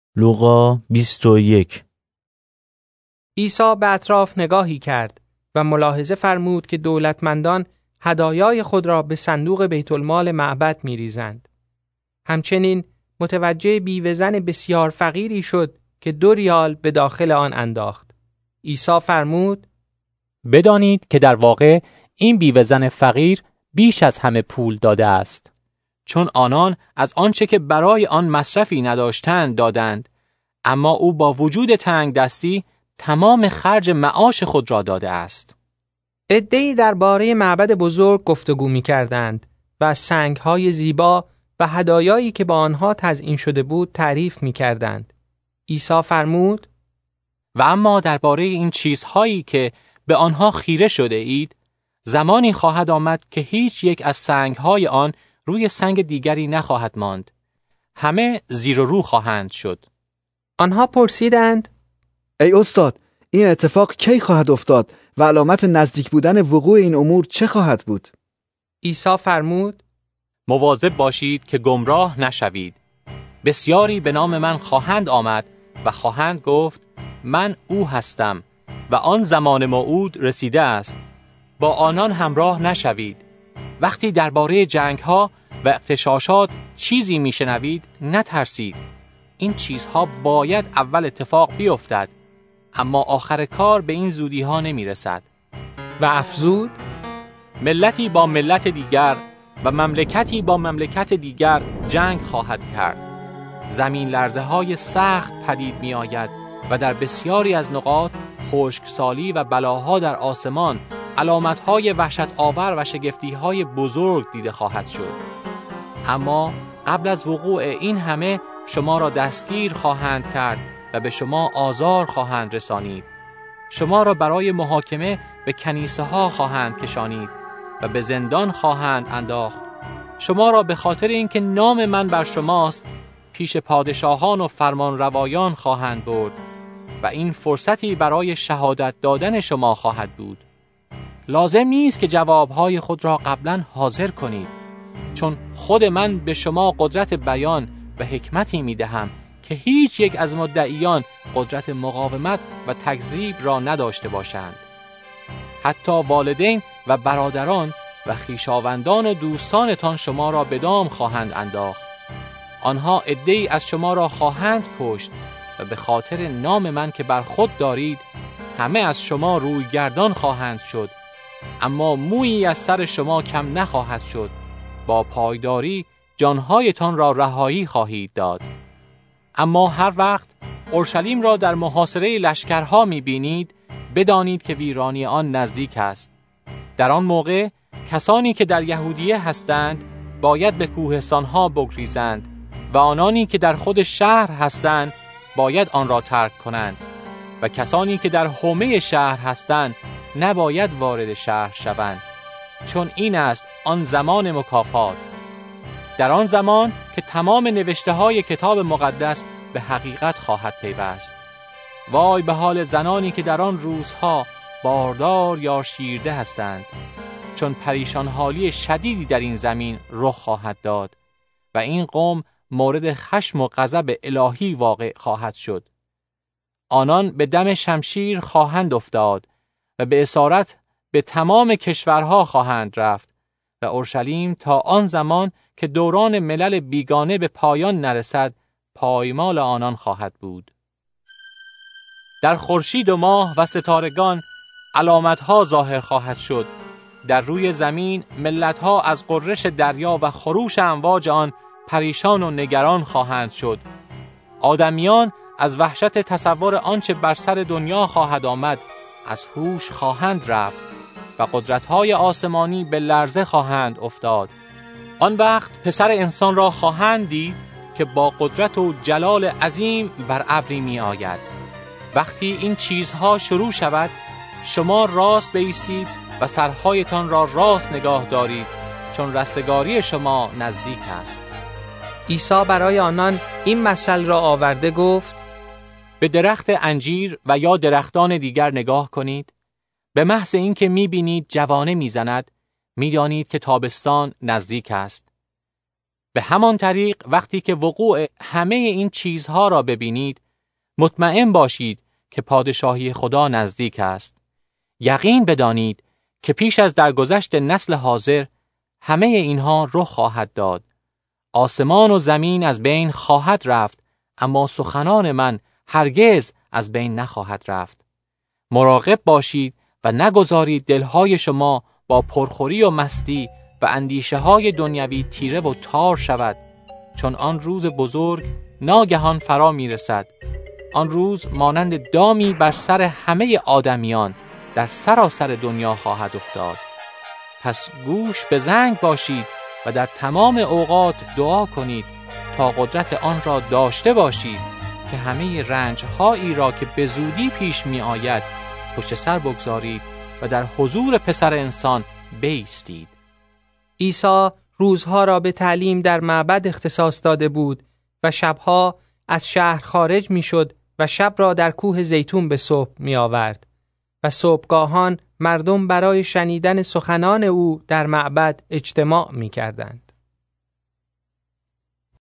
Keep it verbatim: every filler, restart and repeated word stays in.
لوقا بیست و یک. عیسی به اطراف نگاهی کرد و ملاحظه فرمود که دولتمندان هدایای خود را به صندوق بیت المال معبد می‌ریزند. همچنین متوجه بیوه‌زن بسیار فقیری شد که دو ریال به داخل آن انداخت. عیسی فرمود: بدانید که در واقع این بیوه‌زن فقیر بیش از همه پول داده است، چون آنان از آنچه که برای آن مصرفی نداشتند دادند، اما او با وجود تنگ دستی تمام خرج معاش خود را داده است. عده‌ای درباره معبد بزرگ گفتگو می‌کردند و از سنگ‌های زیبا و هدایایی که با آنها تزیین شده بود تعریف می‌کردند. عیسی فرمود: و اما درباره این چیزهایی که به آنها خیره شده اید، زمانی خواهد آمد که هیچ یک از سنگ‌های آن روی سنگ دیگری نخواهد ماند. همه زیر و رو خواهند شد. آنها پرسیدند: ای استاد، این اتفاق کی خواهد افتاد و علامت نزدیک بودن وقوع این امور چه خواهد بود؟ عیسی فرمود: مواظب باشید که گمراه نشوید. بسیاری به نام من خواهند آمد و خواهند گفت من او هستم و آن زمان موعود رسیده است. با آنان همراه نشوید. وقتی درباره جنگ‌ها و اغتشاشات چیزی میشنوید نترسید. این چیزها باید اول اتفاق بیفتد، اما آخر کار به این زودی ها نمی رسد. و افزود: ملتی با ملت دیگر و مملکتی با مملکت دیگر جنگ خواهد کرد. زمین لرزه های سخت پدید می آید و در بسیاری از نقاط خشکسالی و بلاها در آسمان، علامت های وحشت آور و شگفتی های بزرگ دیده خواهد شد. اما قبل از وقوع این همه شما را دستگیر خواهند کرد و به شما آزار خواهند رسانید. شما را برای محاکمه به کنیسه ها خواهند کشانید و به زندان خواهند انداخت. شما را به خاطر اینکه نام من بر شماست پیش پادشاهان و فرمان روایان خواهند برد و این فرصتی برای شهادت دادن شما خواهد بود. لازم نیست که جوابهای خود را قبلا حاضر کنید، چون خود من به شما قدرت بیان و حکمتی می دهم که هیچ یک از مدعیان قدرت مقاومت و تکذیب را نداشته باشند. حتی والدین و برادران و خویشاوندان و دوستانتان شما را به دام خواهند انداخت. آنها عده‌ای از شما را خواهند کشت و به خاطر نام من که بر خود دارید همه از شما روی گردان خواهند شد، اما مویی از سر شما کم نخواهد شد. با پایداری جانهایتان را رهایی خواهید داد. اما هر وقت اورشلیم را در محاصره لشکرها می‌بینید، بدانید که ویرانی آن نزدیک است. در آن موقع کسانی که در یهودیه هستند باید به کوهستانها بگریزند و آنانی که در خود شهر هستند باید آن را ترک کنند و کسانی که در حومه شهر هستند نباید وارد شهر شوند، چون این است آن زمان مکافات. در آن زمان که تمام نوشته های کتاب مقدس به حقیقت خواهد پیوست. وای به حال زنانی که در آن روزها باردار یا شیرده هستند، چون پریشان حالی شدیدی در این زمین رخ خواهد داد و این قوم مورد خشم و غضب الهی واقع خواهد شد. آنان به دم شمشیر خواهند افتاد و به اسارت به تمام کشورها خواهند رفت و اورشلیم تا آن زمان که دوران ملل بیگانه به پایان نرسد پایمال آنان خواهد بود. در خورشید و ماه و ستارگان علامتها ظاهر خواهد شد. در روی زمین ملتها از غرش دریا و خروش امواج آن پریشان و نگران خواهند شد. آدمیان از وحشت تصور آنچه بر سر دنیا خواهد آمد از هوش خواهند رفت و قدرت‌های آسمانی به لرزه خواهند افتاد. آن وقت پسر انسان را خواهند دید که با قدرت و جلال عظیم بر ابری می آید. وقتی این چیزها شروع شود شما راست بایستید و سرهایتان را راست نگاه دارید، چون رستگاری شما نزدیک است. عیسی برای آنان این مثل را آورده گفت: به درخت انجیر و یا درختان دیگر نگاه کنید. به محض اینکه می‌بینید جوانه می‌زند، می‌دانید که تابستان نزدیک است. به همان طریق وقتی که وقوع همه این چیزها را ببینید، مطمئن باشید که پادشاهی خدا نزدیک است. یقین بدانید که پیش از درگذشت نسل حاضر همه اینها رخ خواهد داد. آسمان و زمین از بین خواهد رفت، اما سخنان من هرگز از بین نخواهد رفت. مراقب باشید و نگذارید دلهای شما با پرخوری و مستی و اندیشه های دنیوی تیره و تار شود، چون آن روز بزرگ ناگهان فرا می رسد. آن روز مانند دامی بر سر همه آدمیان در سراسر دنیا خواهد افتاد. پس گوش به زنگ باشید و در تمام اوقات دعا کنید تا قدرت آن را داشته باشید که همه رنج‌هایی را که به زودی پیش می آید پشت سر بگذارید و در حضور پسر انسان بایستید. عیسی روزها را به تعلیم در معبد اختصاص داده بود و شبها از شهر خارج می شد و شب را در کوه زیتون به صبح می آورد و صبحگاهان مردم برای شنیدن سخنان او در معبد اجتماع می کردند.